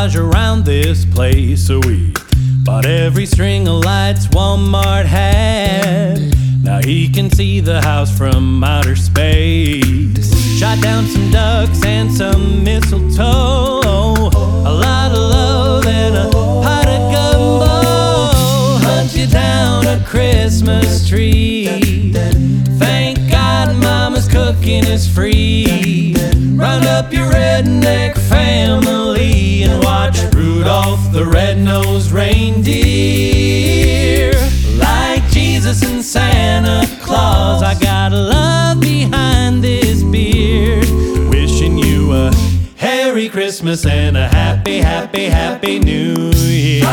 garage around this place, so we bought every string of lights Walmart had. Now he can see the house from outer space. Shot down some ducks and some mistletoe, a lot of love and a pot of gumbo. Hunt you down a Christmas tree. Thank God Mama's cooking is free. Round up your redneck family and watch Rudolph the Red-Nosed Reindeer. Like Jesus and Santa Claus, I got love behind this beard. Wishing you a Merry Christmas and a happy, happy, happy New Year.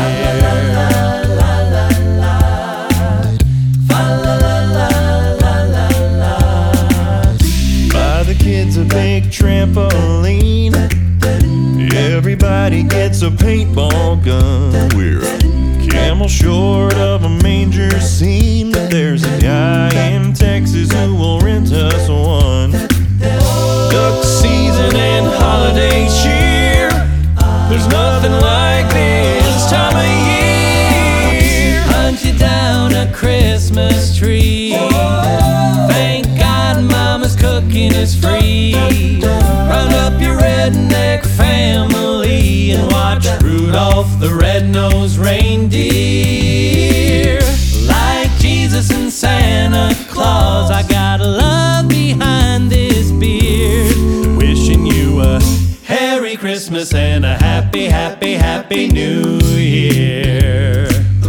Buy the kids a big trampoline. Everybody gets a paintball gun. We're a camel short of a manger scene, but there's a guy in Texas who will rent us one. Duck season and holiday cheer, there's nothing like this time of year. Hunt you down a Christmas tree. Thank God Mama's cooking is free. Round up your redneck family and watch Rudolph the Red-Nosed Reindeer. Like Jesus and Santa Claus, I got love behind this beard. Wishing you a Merry Christmas and a happy, happy, happy New Year.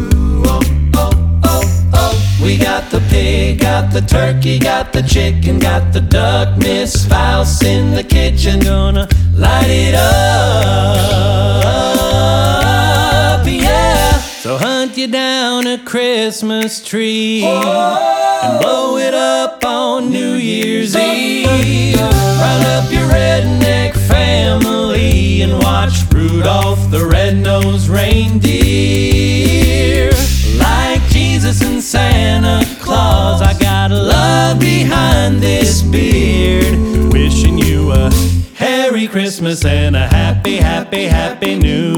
We got the pig, got the turkey, got the chicken, got the duck. Miss Spouse in the kitchen, gonna light it up, yeah. So hunt you down a Christmas tree and blow it up on New Year's Eve. Round up your redneck family and watch Rudolph the Red-Nosed Reindeer. Like Jesus and Santa Claus, I got love behind this beard. Wishing you a Merry Christmas and a happy, happy, happy New